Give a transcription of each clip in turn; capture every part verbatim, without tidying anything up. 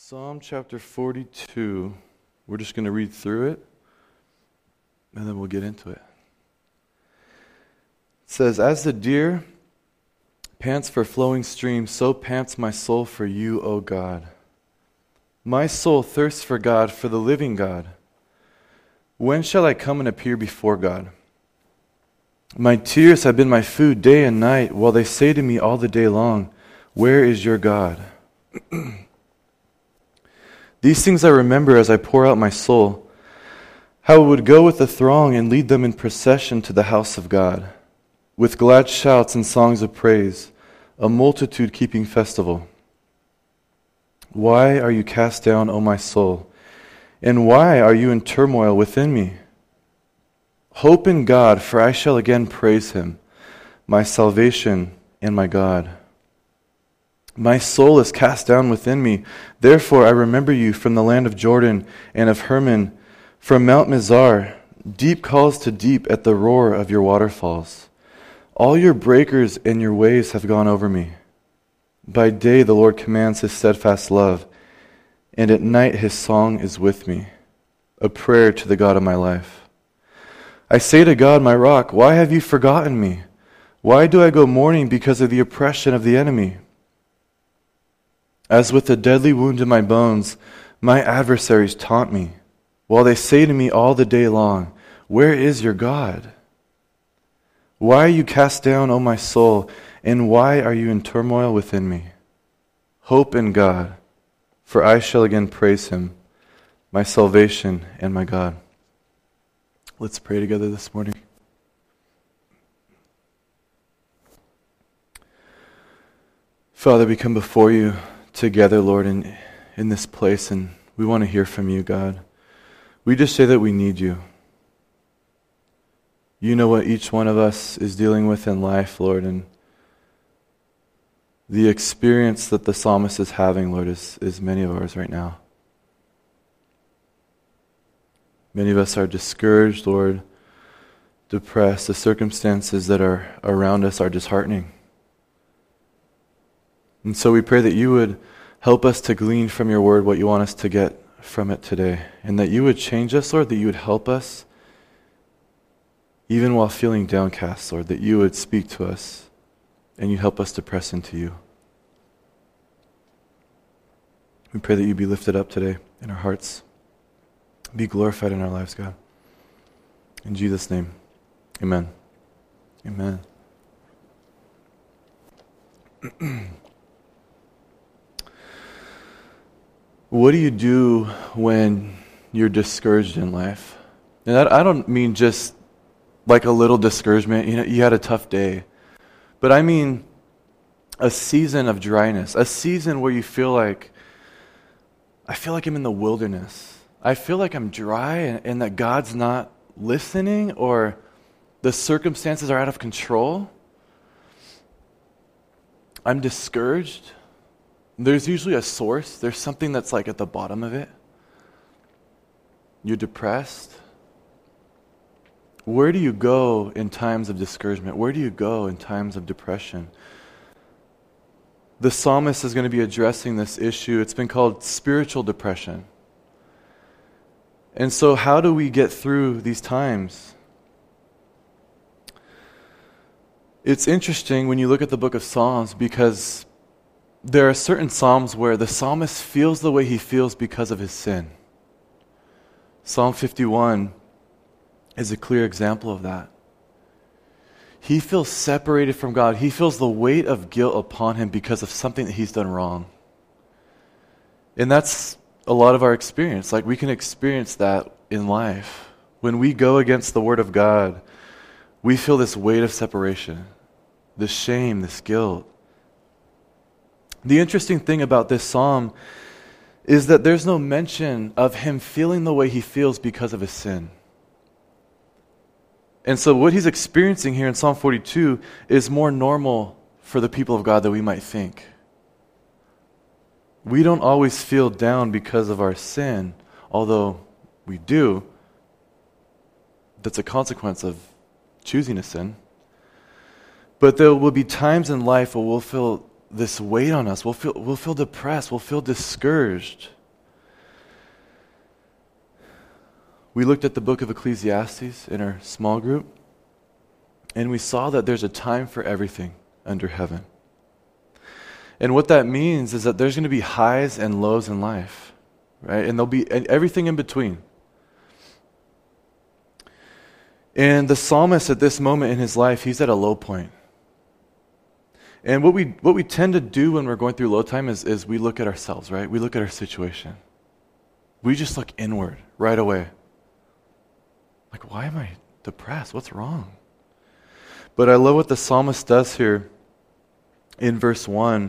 Psalm chapter forty-two. We're just going to read through it, and then we'll get into it. It says, "As the deer pants for flowing streams, so pants my soul for you, O God. My soul thirsts for God, for the living God. When shall I come and appear before God? My tears have been my food day and night, while they say to me all the day long, 'Where is your God?' These things I remember as I pour out my soul, how it would go with the throng and lead them in procession to the house of God, with glad shouts and songs of praise, a multitude keeping festival. Why are you cast down, O my soul? And why are you in turmoil within me? Hope in God, for I shall again praise him, my salvation and my God. My soul is cast down within me. Therefore I remember you from the land of Jordan and of Hermon, from Mount Mizar. Deep calls to deep at the roar of your waterfalls. All your breakers and your waves have gone over me. By day the Lord commands his steadfast love, and at night his song is with me, a prayer to the God of my life. I say to God, my rock, why have you forgotten me? Why do I go mourning because of the oppression of the enemy? As with a deadly wound in my bones, my adversaries taunt me, while they say to me all the day long, 'Where is your God?' Why are you cast down, O my soul, and why are you in turmoil within me? Hope in God, for I shall again praise him, my salvation and my God." Let's pray together this morning. Father, we come before you together, Lord, in, in this place, and we want to hear from you, God. We just say that we need you. You know what each one of us is dealing with in life, Lord, and the experience that the psalmist is having, Lord, is, is many of ours right now. Many of us are discouraged, Lord, depressed. The circumstances that are around us are disheartening. And so we pray that you would help us to glean from your word what you want us to get from it today, and that you would change us, Lord, that you would help us even while feeling downcast, Lord, that you would speak to us and you help us to press into you. We pray that you be lifted up today in our hearts. Be glorified in our lives, God. In Jesus' name, amen. Amen. What do you do when you're discouraged in life? And I don't mean just like a little discouragement, you know, you had a tough day. But I mean a season of dryness, a season where you feel like, I feel like I'm in the wilderness. I feel like I'm dry and, and that God's not listening, or the circumstances are out of control. I'm discouraged. There's usually a source. There's something that's like at the bottom of it. You're depressed. Where do you go in times of discouragement? Where do you go in times of depression? The psalmist is going to be addressing this issue. It's been called spiritual depression. And so how do we get through these times? It's interesting when you look at the book of Psalms, because there are certain psalms where the psalmist feels the way he feels because of his sin. Psalm fifty-one is a clear example of that. He feels separated from God. He feels the weight of guilt upon him because of something that he's done wrong. And that's a lot of our experience. Like, we can experience that in life. When we go against the Word of God, we feel this weight of separation, this shame, this guilt. The interesting thing about this psalm is that there's no mention of him feeling the way he feels because of his sin. And so what he's experiencing here in Psalm forty-two is more normal for the people of God than we might think. We don't always feel down because of our sin, although we do. That's a consequence of choosing to sin. But there will be times in life where we'll feel this weight on us. We'll feel, we'll feel depressed. We'll feel discouraged. We looked at the book of Ecclesiastes in our small group, and we saw that there's a time for everything under heaven. And what that means is that there's going to be highs and lows in life, right? And there'll be everything in between. And the psalmist at this moment in his life, he's at a low point. And what we what we tend to do when we're going through low time is, is we look at ourselves, right? We look at our situation. We just look inward right away. Like, why am I depressed? What's wrong? But I love what the psalmist does here in verse one.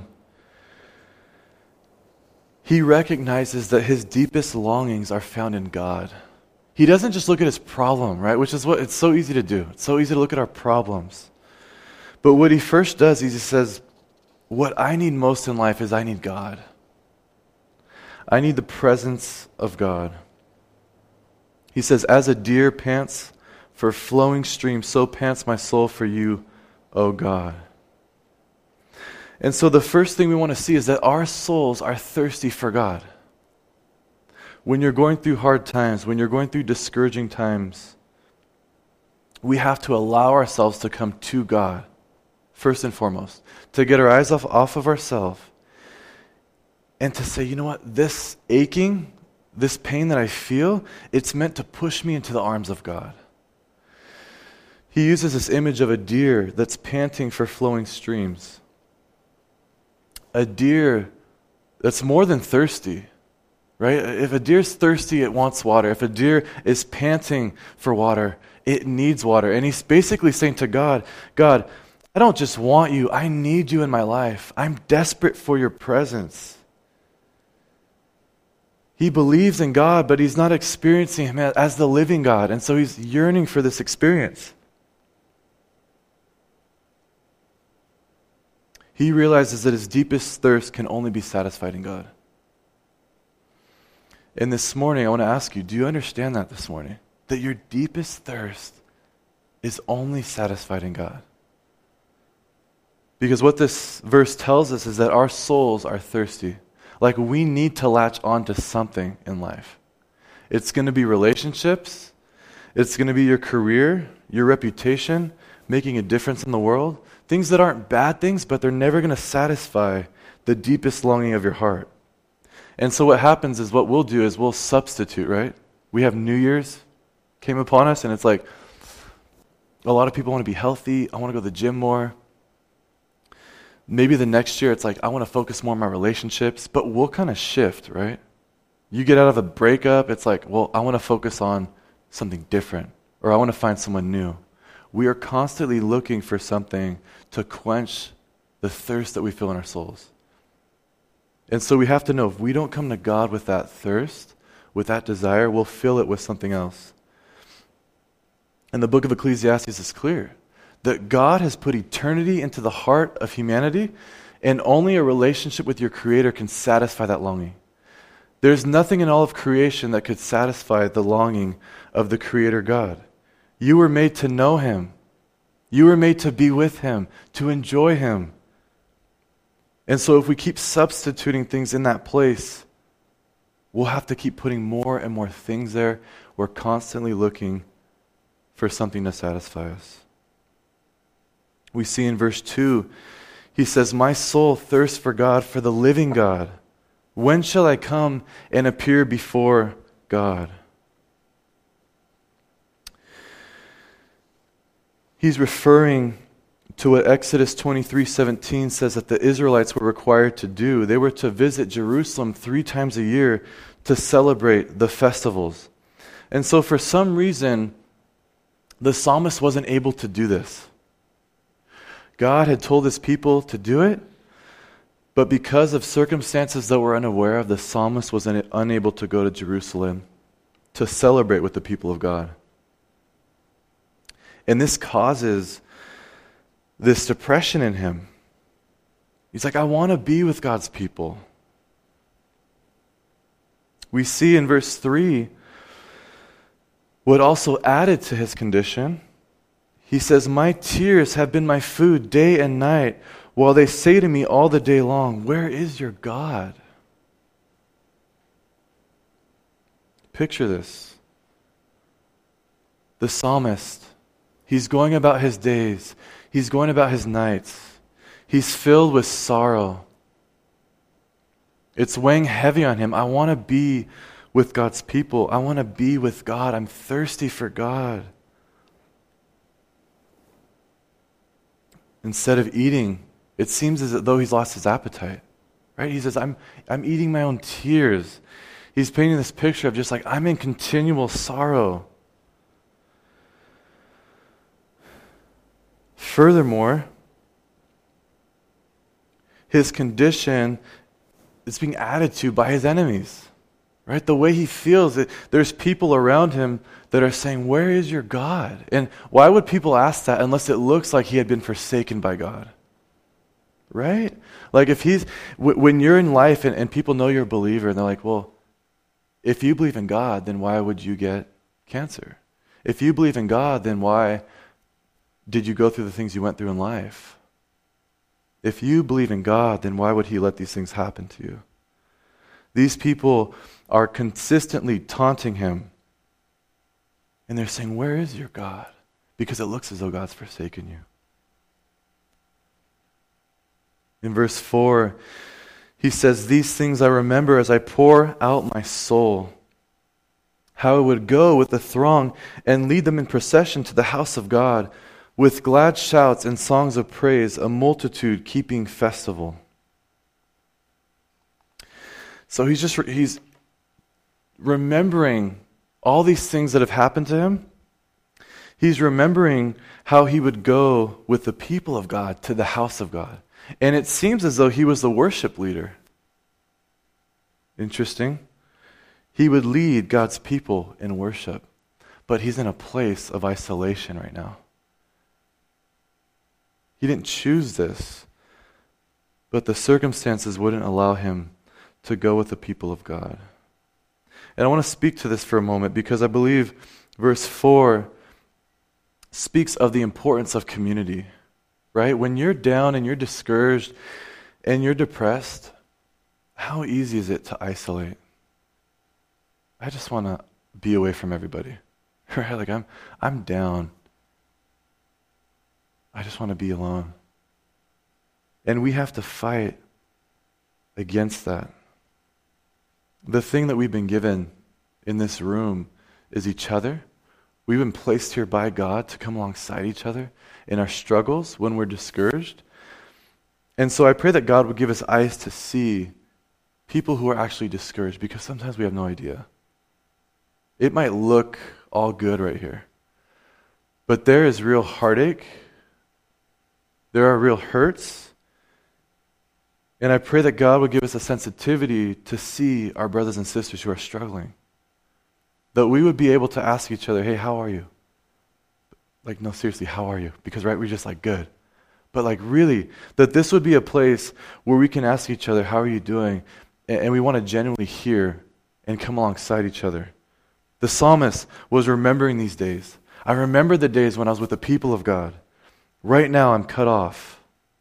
He recognizes that his deepest longings are found in God. He doesn't just look at his problem, right? Which is what it's so easy to do. It's so easy to look at our problems. But what he first does is he says, what I need most in life is I need God. I need the presence of God. He says, as a deer pants for flowing streams, so pants my soul for you, O God. And so the first thing we want to see is that our souls are thirsty for God. When you're going through hard times, when you're going through discouraging times, we have to allow ourselves to come to God, first and foremost, to get our eyes off, off of ourselves, and to say, you know what, this aching, this pain that I feel, it's meant to push me into the arms of God. He uses this image of a deer that's panting for flowing streams. A deer that's more than thirsty. Right? If a deer's thirsty, it wants water. If a deer is panting for water, it needs water. And he's basically saying to God, God, I don't just want you, I need you in my life. I'm desperate for your presence. He believes in God, but he's not experiencing him as the living God. And so he's yearning for this experience. He realizes that his deepest thirst can only be satisfied in God. And this morning, I want to ask you, do you understand that this morning? That your deepest thirst is only satisfied in God. Because what this verse tells us is that our souls are thirsty. Like we need to latch on to something in life. It's going to be relationships. It's going to be your career, your reputation, making a difference in the world. Things that aren't bad things, but they're never going to satisfy the deepest longing of your heart. And so what happens is what we'll do is we'll substitute, right? We have New Year's came upon us, and it's like a lot of people want to be healthy. I want to go to the gym more. Maybe the next year it's like I want to focus more on my relationships, but we'll kind of shift, right? You get out of a breakup, it's like, well, I want to focus on something different, or I want to find someone new. We are constantly looking for something to quench the thirst that we feel in our souls. And so we have to know if we don't come to God with that thirst, with that desire, we'll fill it with something else. And the book of Ecclesiastes is clear that God has put eternity into the heart of humanity, and only a relationship with your Creator can satisfy that longing. There's nothing in all of creation that could satisfy the longing of the Creator God. You were made to know Him. You were made to be with Him, to enjoy Him. And so if we keep substituting things in that place, we'll have to keep putting more and more things there. We're constantly looking for something to satisfy us. We see in verse two, he says, my soul thirsts for God, for the living God. When shall I come and appear before God? He's referring to what Exodus twenty-three seventeen says that the Israelites were required to do. They were to visit Jerusalem three times a year to celebrate the festivals. And so for some reason, the psalmist wasn't able to do this. God had told his people to do it, but because of circumstances that we're unaware of, the psalmist was un- unable to go to Jerusalem to celebrate with the people of God. And this causes this depression in him. He's like, I want to be with God's people. We see in verse three what also added to his condition. He says, my tears have been my food day and night, while they say to me all the day long, where is your God? Picture this. the psalmist, he's going about his days. He's going about his nights. He's filled with sorrow. It's weighing heavy on him. I want to be with God's people. I want to be with God. I'm thirsty for God. Instead of eating, it seems as though he's lost his appetite. Right? He says, I'm, I'm eating my own tears. He's painting this picture of just like, I'm in continual sorrow. Furthermore, his condition is being added to by his enemies. Right? The way he feels, it, there's people around him that are saying, where is your God? And why would people ask that unless it looks like he had been forsaken by God? Right? Like if he's, w- when you're in life and, and people know you're a believer and they're like, well, if you believe in God, then why would you get cancer? If you believe in God, then why did you go through the things you went through in life? If you believe in God, then why would he let these things happen to you? These people are consistently taunting him. And they're saying, where is your God? Because it looks as though God's forsaken you. In verse four, he says, these things I remember as I pour out my soul. How it would go with the throng and lead them in procession to the house of God, with glad shouts and songs of praise, a multitude keeping festival. So he's just, he's remembering all these things that have happened to him. He's remembering how he would go with the people of God to the house of God. And it seems as though he was the worship leader. Interesting. He would lead God's people in worship, but he's in a place of isolation right now. He didn't choose this, but the circumstances wouldn't allow him to go with the people of God. And I want to speak to this for a moment because I believe verse four speaks of the importance of community. Right? When you're down and you're discouraged and you're depressed, how easy is it to isolate? I just want to be away from everybody. Right? Like I'm I'm down. I just want to be alone. And we have to fight against that. The thing that we've been given in this room is each other. We've been placed here by God to come alongside each other in our struggles when we're discouraged. And so I pray that God would give us eyes to see people who are actually discouraged, because sometimes we have no idea. It might look all good right here, but there is real heartache. There are real hurts. And I pray that God would give us a sensitivity to see our brothers and sisters who are struggling. That we would be able to ask each other, hey, how are you? Like, no, seriously, how are you? Because, right, we're just like, good. But, like, really, that this would be a place where we can ask each other, how are you doing? And, and we want to genuinely hear and come alongside each other. The psalmist was remembering these days. I remember the days when I was with the people of God. Right now, I'm cut off.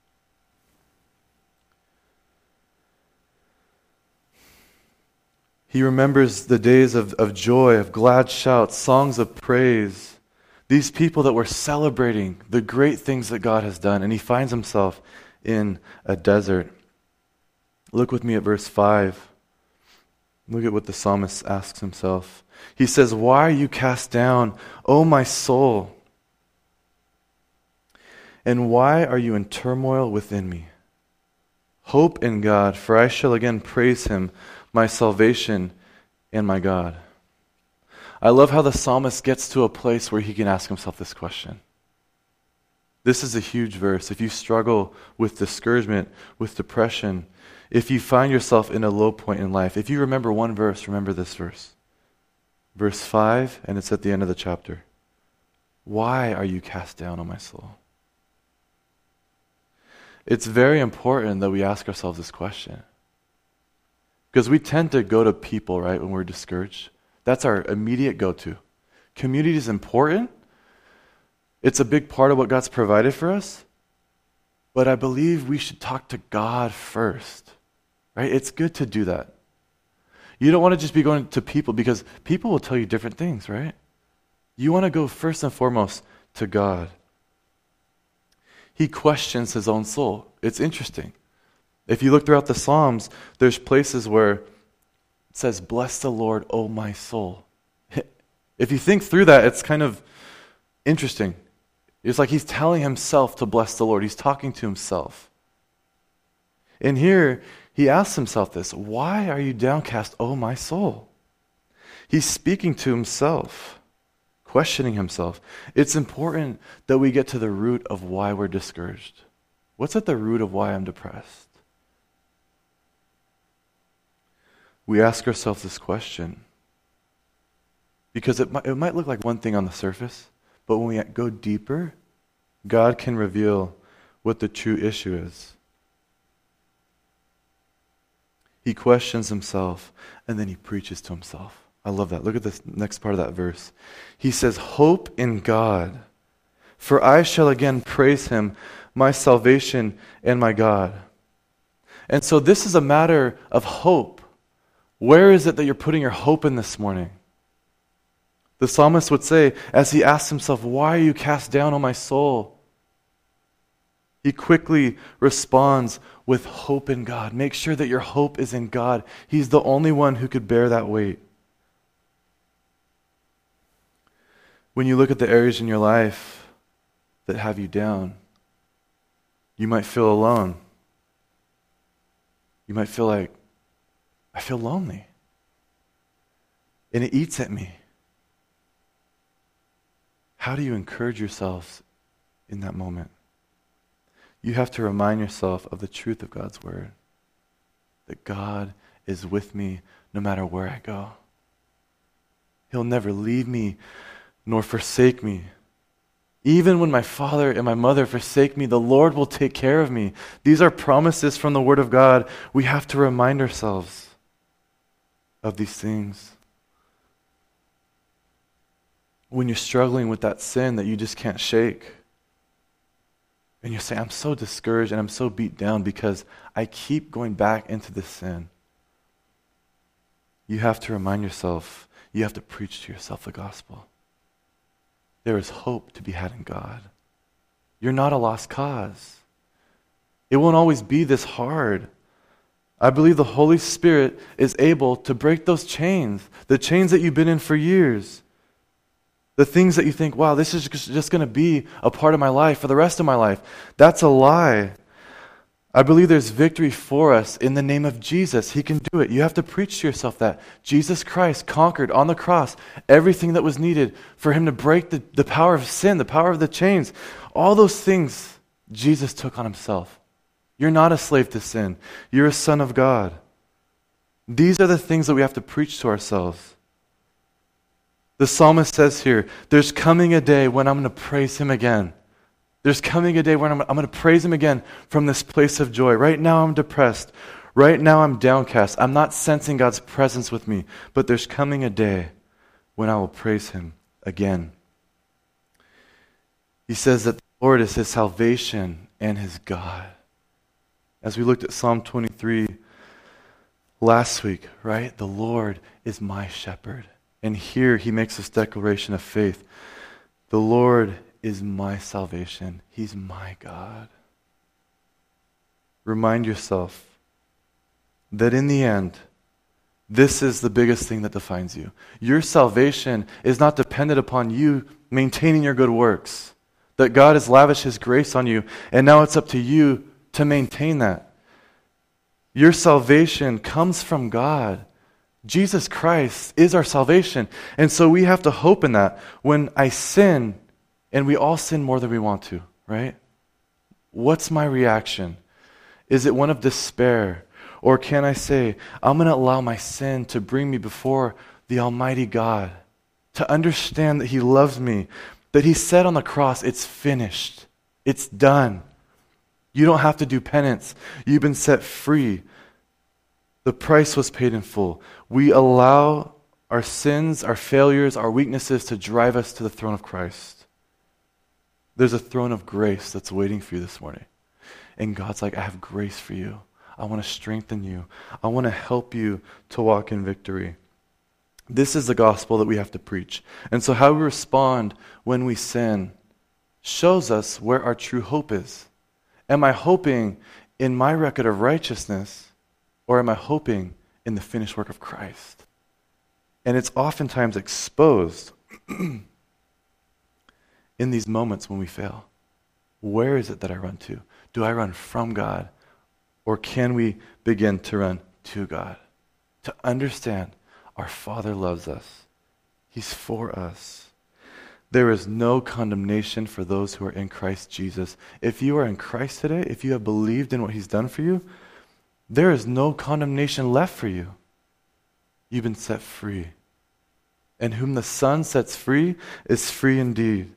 He remembers the days of, of joy, of glad shouts, songs of praise. These people that were celebrating the great things that God has done, and he finds himself in a desert. Look with me at verse five. Look at what the psalmist asks himself. He says, why are you cast down, O my soul? And why are you in turmoil within me? Hope in God, for I shall again praise him, my salvation and my God. I love how the psalmist gets to a place where he can ask himself this question. This is a huge verse. If you struggle with discouragement, with depression, if you find yourself in a low point in life, if you remember one verse, remember this verse. Verse five, and it's at the end of the chapter. Why are you cast down, O my soul? It's very important that we ask ourselves this question. Because we tend to go to people, right, when we're discouraged. That's our immediate go-to. Community is important. It's a big part of what God's provided for us. But I believe we should talk to God first. Right? It's good to do that. You don't want to just be going to people because people will tell you different things, right? You want to go first and foremost to God. He questions his own soul. It's interesting. If you look throughout the Psalms, there's places where it says, "Bless the Lord, O my soul." If you think through that, it's kind of interesting. It's like he's telling himself to bless the Lord. He's talking to himself. And here, he asks himself this, "Why are you downcast, O my soul?" He's speaking to himself, questioning himself. It's important that we get to the root of why we're discouraged. What's at the root of why I'm depressed? We ask ourselves this question because it might, it might look like one thing on the surface, but when we go deeper, God can reveal what the true issue is. He questions himself, and then he preaches to himself. I love that. Look at this next part of that verse. He says, "Hope in God, for I shall again praise him, my salvation and my God." And so this is a matter of hope. Where is it that you're putting your hope in this morning? The psalmist would say, as he asks himself, "Why are you cast down, O my soul?" He quickly responds with hope in God. Make sure that your hope is in God. He's the only one who could bear that weight. When you look at the areas in your life that have you down, you might feel alone. You might feel like, I feel lonely. And it eats at me. How do you encourage yourselves in that moment? You have to remind yourself of the truth of God's word. That God is with me no matter where I go. He'll never leave me nor forsake me. Even when my father and my mother forsake me, the Lord will take care of me. These are promises from the Word of God. We have to remind ourselves of these things. When you're struggling with that sin that you just can't shake, and you say, "I'm so discouraged and I'm so beat down because I keep going back into this sin," you have to remind yourself, you have to preach to yourself the gospel. There is hope to be had in God. You're not a lost cause. It won't always be this hard. I believe the Holy Spirit is able to break those chains, the chains that you've been in for years. The things that you think, wow, this is just going to be a part of my life for the rest of my life. That's a lie. I believe there's victory for us in the name of Jesus. He can do it. You have to preach to yourself that. Jesus Christ conquered on the cross everything that was needed for him to break the, the power of sin, the power of the chains. All those things Jesus took on himself. You're not a slave to sin. You're a son of God. These are the things that we have to preach to ourselves. The psalmist says here, there's coming a day when I'm going to praise him again. There's coming a day when I'm, I'm going to praise him again from this place of joy. Right now I'm depressed. Right now I'm downcast. I'm not sensing God's presence with me. But there's coming a day when I will praise him again. He says that the Lord is his salvation and his God. As we looked at Psalm twenty-three last week, right? The Lord is my shepherd. And here he makes this declaration of faith. The Lord is my salvation. He's my God. Remind yourself that in the end, this is the biggest thing that defines you. Your salvation is not dependent upon you maintaining your good works. That God has lavished his grace on you, and now it's up to you to maintain that. Your salvation comes from God. Jesus Christ is our salvation. And so we have to hope in that. When I sin, and we all sin more than we want to, right? What's my reaction? Is it one of despair? Or can I say, I'm going to allow my sin to bring me before the Almighty God, to understand that he loves me, that he said on the cross, it's finished. It's done. You don't have to do penance. You've been set free. The price was paid in full. We allow our sins, our failures, our weaknesses to drive us to the throne of Christ. There's a throne of grace that's waiting for you this morning. And God's like, I have grace for you. I want to strengthen you. I want to help you to walk in victory. This is the gospel that we have to preach. And so how we respond when we sin shows us where our true hope is. Am I hoping in my record of righteousness, or am I hoping in the finished work of Christ? And it's oftentimes exposed in these moments when we fail. Where is it that I run to? Do I run from God? Or can we begin to run to God? To understand our Father loves us. He's for us. There is no condemnation for those who are in Christ Jesus. If you are in Christ today, if you have believed in what He's done for you, there is no condemnation left for you. You've been set free. And whom the Son sets free is free indeed.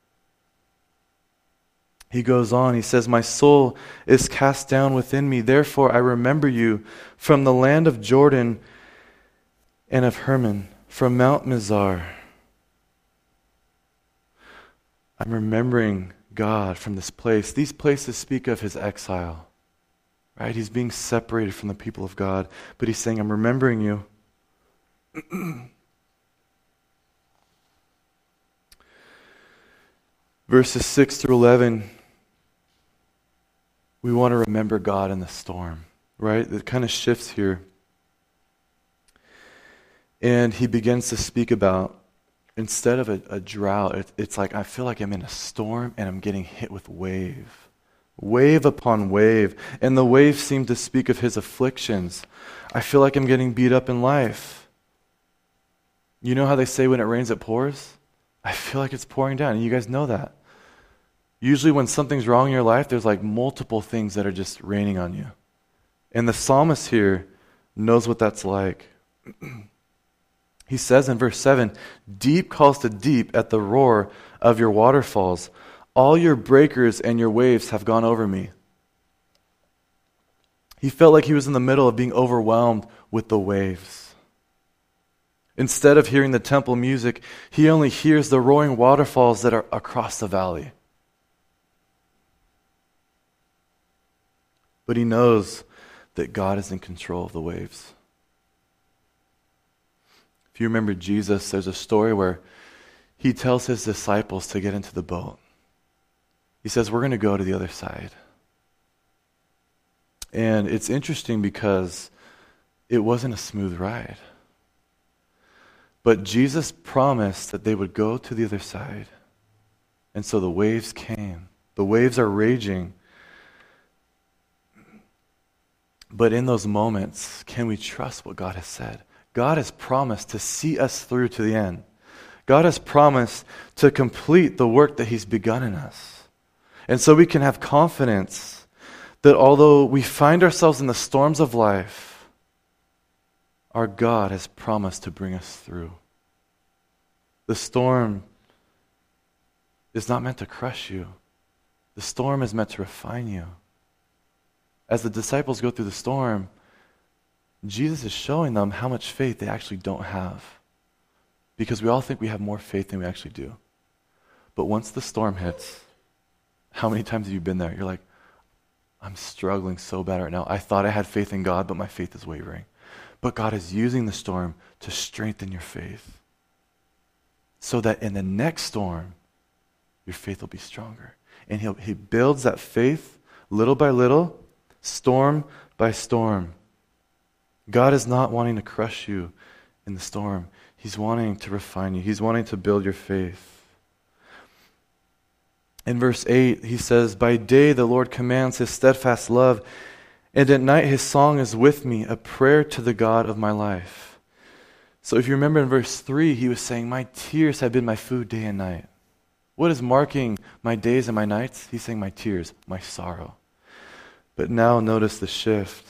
He goes on, he says, my soul is cast down within me. Therefore I remember you from the land of Jordan and of Hermon, from Mount Mizar. I'm remembering God from this place. These places speak of his exile. Right? He's being separated from the people of God. But he's saying, I'm remembering you. Verses six through eleven, we want to remember God in the storm, right? It kind of shifts here. And he begins to speak about, instead of a, a drought, it, it's like I feel like I'm in a storm and I'm getting hit with wave. Wave upon wave. And the waves seem to speak of his afflictions. I feel like I'm getting beat up in life. You know how they say when it rains, it pours? I feel like it's pouring down, and you guys know that. Usually when something's wrong in your life, there's like multiple things that are just raining on you. And the psalmist here knows what that's like. He says in verse seven, deep calls to deep at the roar of your waterfalls. All your breakers and your waves have gone over me. He felt like he was in the middle of being overwhelmed with the waves. Instead of hearing the temple music, he only hears the roaring waterfalls that are across the valley. But he knows that God is in control of the waves. If you remember Jesus, there's a story where he tells his disciples to get into the boat. He says, we're going to go to the other side. And it's interesting because it wasn't a smooth ride. But Jesus promised that they would go to the other side. And so the waves came. The waves are raging. But in those moments, can we trust what God has said? God has promised to see us through to the end. God has promised to complete the work that He's begun in us. And so we can have confidence that although we find ourselves in the storms of life, our God has promised to bring us through. The storm is not meant to crush you. The storm is meant to refine you. As the disciples go through the storm, Jesus is showing them how much faith they actually don't have. Because we all think we have more faith than we actually do. But once the storm hits, how many times have you been there? You're like, I'm struggling so bad right now. I thought I had faith in God, but my faith is wavering. But God is using the storm to strengthen your faith. So that in the next storm, your faith will be stronger. And he'll, He builds that faith little by little, storm by storm. God is not wanting to crush you in the storm. He's wanting to refine you. He's wanting to build your faith. In verse eight, he says, by day the Lord commands His steadfast love, and at night His song is with me, a prayer to the God of my life. So if you remember in verse three, he was saying, my tears have been my food day and night. What is marking my days and my nights? He's saying my tears, my sorrow. But now notice the shift.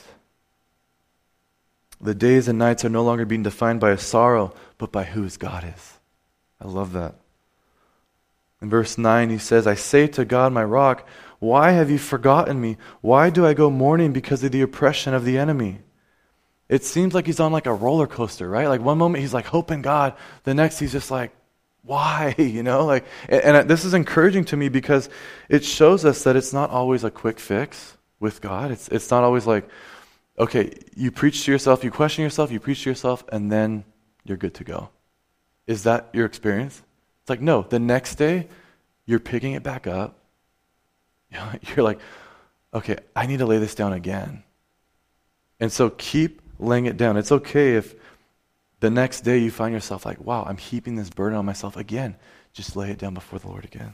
The days and nights are no longer being defined by a sorrow, but by whose God is. I love that. In verse nine, he says, I say to God, my rock, why have you forgotten me? Why do I go mourning because of the oppression of the enemy? It seems like he's on like a roller coaster, right? Like one moment he's like hope in God. The next he's just like, why? You know, like, and, and this is encouraging to me because it shows us that it's not always a quick fix with God. It's it's not always like, okay, you preach to yourself, you question yourself, you preach to yourself, and then you're good to go. Is that your experience? It's like, no, the next day, you're picking it back up. You're like, okay, I need to lay this down again. And so keep laying it down. It's okay if the next day you find yourself like, wow, I'm heaping this burden on myself again. Just lay it down before the Lord again.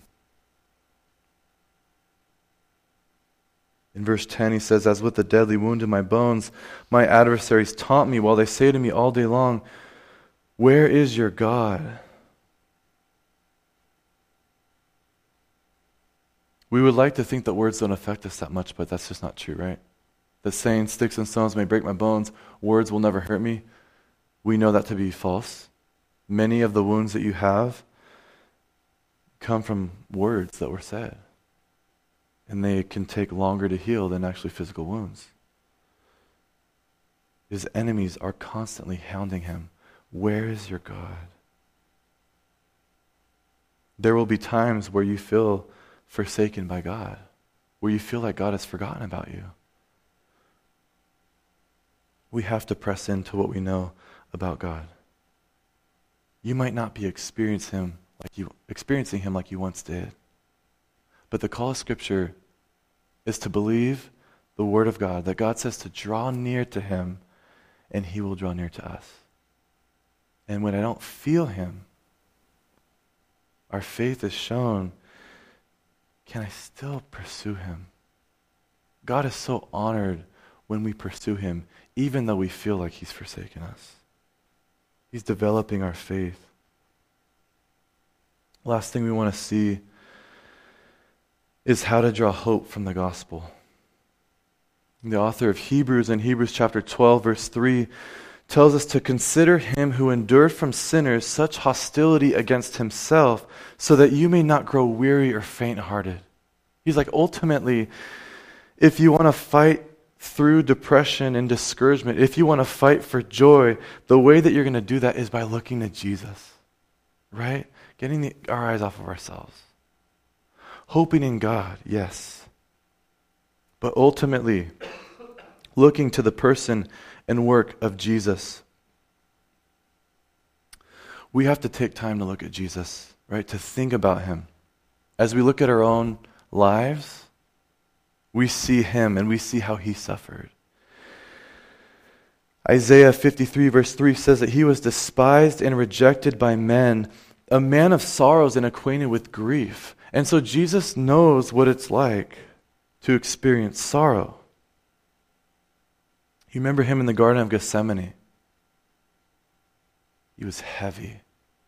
In verse ten, he says, as with a deadly wound in my bones, my adversaries taunt me while they say to me all day long, where is your God? We would like to think that words don't affect us that much, but that's just not true, right? The saying, sticks and stones may break my bones, words will never hurt me. We know that to be false. Many of the wounds that you have come from words that were said. And they can take longer to heal than actually physical wounds. His enemies are constantly hounding him. Where is your God? There will be times where you feel forsaken by God, where you feel like God has forgotten about you. We have to press into what we know about God. You might not be experiencing him like you experiencing him like you once did. But the call of Scripture is to believe the Word of God, that God says to draw near to him and he will draw near to us. And when I don't feel him, our faith is shown, can I still pursue him? God is so honored when we pursue him, even though we feel like he's forsaken us. He's developing our faith. Last thing we want to see is how to draw hope from the gospel. The author of Hebrews in Hebrews chapter twelve, verse three, tells us to consider him who endured from sinners such hostility against himself, so that you may not grow weary or faint-hearted. He's like, ultimately, if you want to fight through depression and discouragement, if you want to fight for joy, the way that you're going to do that is by looking to Jesus, right? Getting the, our eyes off of ourselves. Hoping in God, yes. But ultimately, looking to the person and work of Jesus. We have to take time to look at Jesus, right? To think about him. As we look at our own lives, we see him and we see how he suffered. Isaiah fifty-three verse three says that he was despised and rejected by men, a man of sorrows and acquainted with grief. And so Jesus knows what it's like to experience sorrow. You remember him in the Garden of Gethsemane? He was heavy.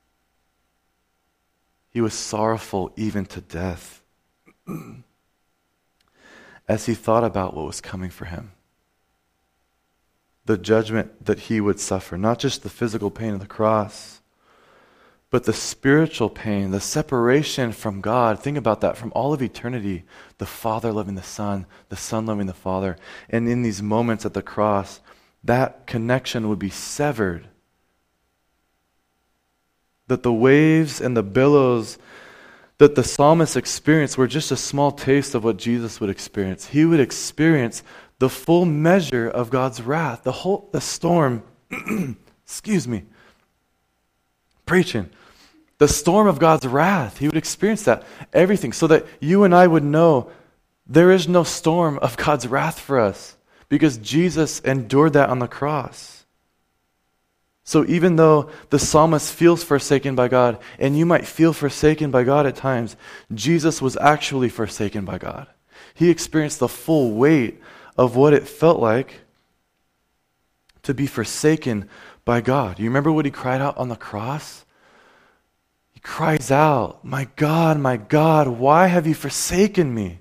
He was sorrowful even to death as he thought about what was coming for him. The judgment that he would suffer, not just the physical pain of the cross, but the spiritual pain, the separation from God. Think about that, from all of eternity, the Father loving the Son, the Son loving the Father. And in these moments at the cross, that connection would be severed. That the waves and the billows that the psalmist experienced were just a small taste of what Jesus would experience. He would experience the full measure of God's wrath, the whole the storm. Excuse me. Preaching. The storm of God's wrath. He would experience that. Everything. So that you and I would know there is no storm of God's wrath for us. Because Jesus endured that on the cross. So even though the psalmist feels forsaken by God, and you might feel forsaken by God at times, Jesus was actually forsaken by God. He experienced the full weight of what it felt like to be forsaken by God. You remember what he cried out on the cross? He cries out, "My God, my God, why have you forsaken me?"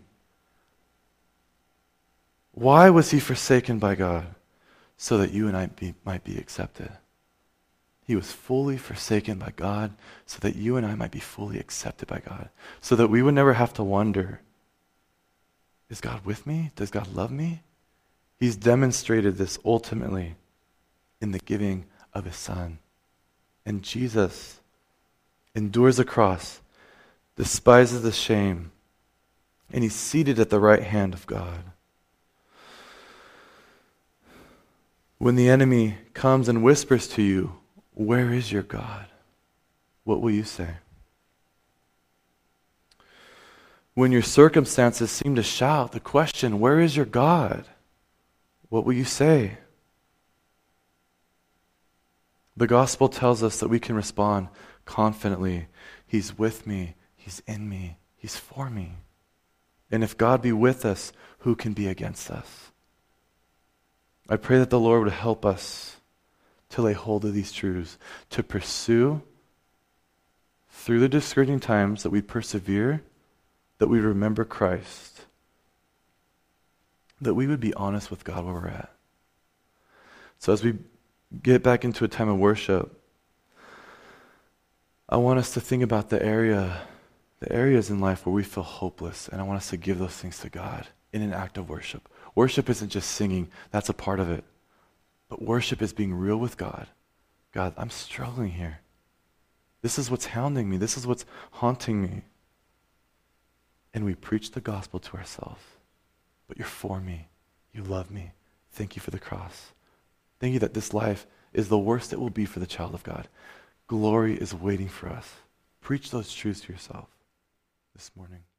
Why was he forsaken by God? So that you and I be, might be accepted. He was fully forsaken by God so that you and I might be fully accepted by God. So that we would never have to wonder, is God with me? Does God love me? He's demonstrated this ultimately in the giving of his Son. And Jesus endures the cross, despises the shame, and he's seated at the right hand of God. When the enemy comes and whispers to you, Where is your God? What will you say? When your circumstances seem to shout the question, where is your God? What will you say? The gospel tells us that we can respond confidently. He's with me. He's in me. He's for me. And if God be with us, who can be against us? I pray that the Lord would help us to lay hold of these truths, to pursue through the discouraging times, that we persevere, that we remember Christ, that we would be honest with God where we're at. So as we get back into a time of worship, I want us to think about the area, the areas in life where we feel hopeless, and I want us to give those things to God in an act of worship. Worship isn't just singing, that's a part of it. But worship is being real with God. God, I'm struggling here. This is what's hounding me. This is what's haunting me. And we preach the gospel to ourselves. But you're for me. You love me. Thank you for the cross. Thank you that this life is the worst it will be for the child of God. Glory is waiting for us. Preach those truths to yourself this morning.